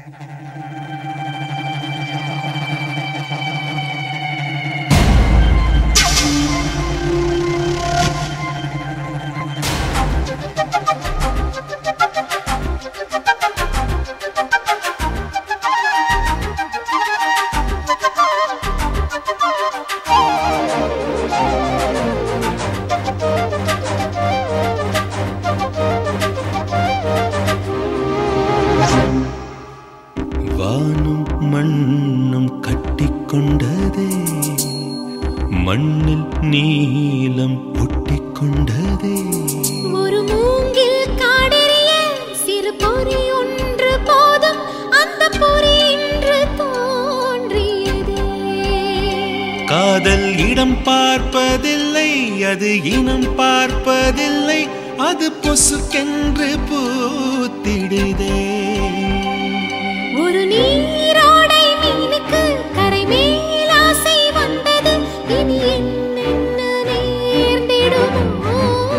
வானும் மண்ணும் கட்டிக்கொண்டதே, மண்ணில் நீலம் ஒட்டிக்கொண்டதே. ஒரு மூங்கில் காடெறிய சிறு பொறி ஒன்று போதும், அந்த பொறி இன்று தோன்றியதே. காதல் இடம் பார்ப்பதில்லை, அது இனம் பார்ப்பதில்லை, அது பொசுக்கென்று பூத்திடுதே. ஒரு நீரோடை மீனுக்கு கரை மேல் ஆசை வந்தது, இனி என்னென்ன நேர்ந்திடுமோ.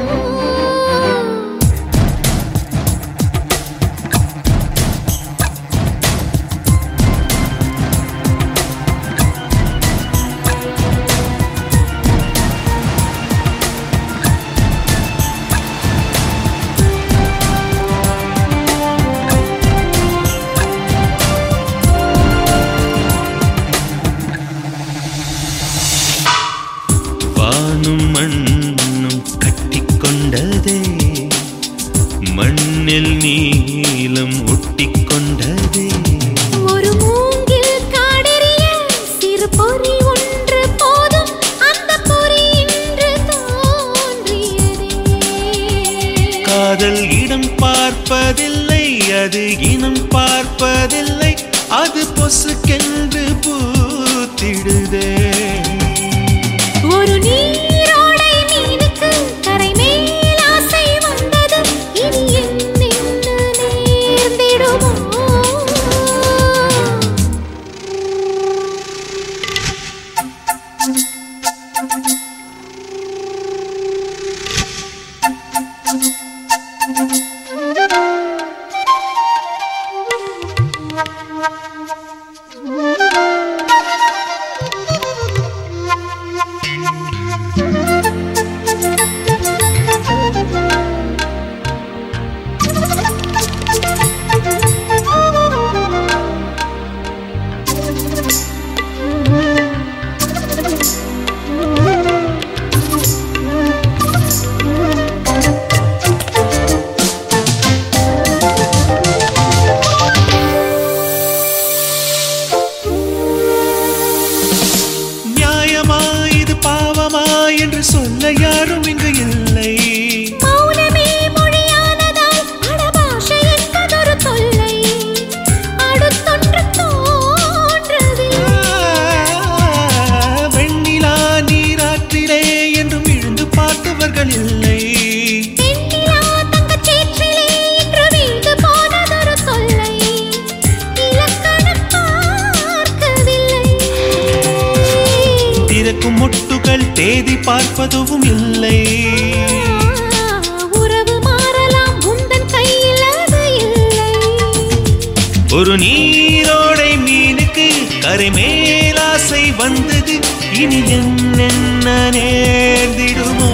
வானும் மண்ணும் கட்டிக்கொண்டதே, மண்ணில் நீலம் ஒட்டிக்கொண்டதே. ஒரு மூங்கில் காடெறிய சிறு பொறி ஒன்று போதும், அந்த பொறி இன்று தோன்றியதே. காதல் இடம் பார்ப்பதில்லை, அது இனம் பார்ப்பதில்லை, அது பொசுக்கென்று பூத்திடுதே. ஒரு நீரோடை மீனுக்கு கரை மேல் ஆசை வந்தது, இனி என்னென்ன நேர்ந்திடுமோ. என்று சொல்ல யாரும் இங்கு இல்லை. மௌனமே மொழியானதால் அடபாஷை என்பதொரு தொல்லை, அடுத்தொன்று தோன்றவில்லை. வெண்ணிலா நீராற்றிலே என்றும் விழுந்து பார்த்தவர்கள் இல்லை. வெண்ணிலா தங்கச் சேற்றிலே என்று வீழ்ந்து போனதொரு தொல்லை, இலக்கணம் பார்க்கவில்லை. திறக்கும் முட்டுகள் தேதி பார்ப்பதும் இல்லை. உறவு மாறலாம், உந்தன் கையில் அது இல்லை. ஒரு நீரோடை மீனுக்கு கரை மேல் ஆசை வந்தது, இனி என்னென்ன நேர்ந்திடுமோ.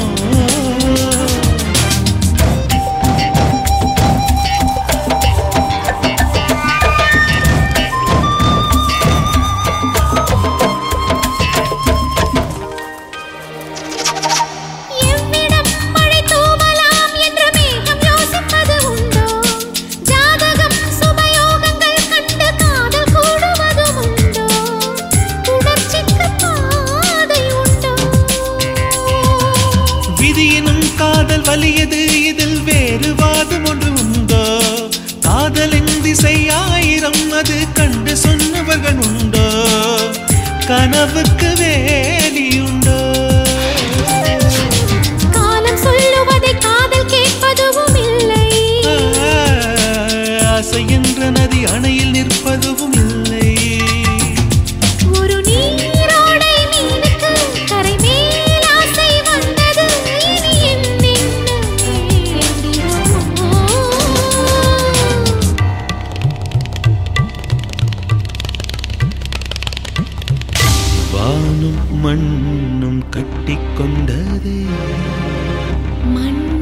காதல் வலியது, இதில் வேறு வாதம் ஒன்று உண்டோ? காதலின் திசை ஆயிரம், அது கண்டு சொன்னவர்கள் உண்டோ? கனவுக்கு வேலியுண்டோ? காலம் சொல்லுவதை காதல் கேட்பதும் இல்லை. ஆசை என்ற நதி அணையில் நிற்பதும் இல்லை. ஒரு நீரோடை மீனுக்கு கரை மேல் ஆசை வந்தது, இனி என்னென்ன நேர்ந்திடுமோ. மண்ணும் கட்டிக்கொண்டதே மண்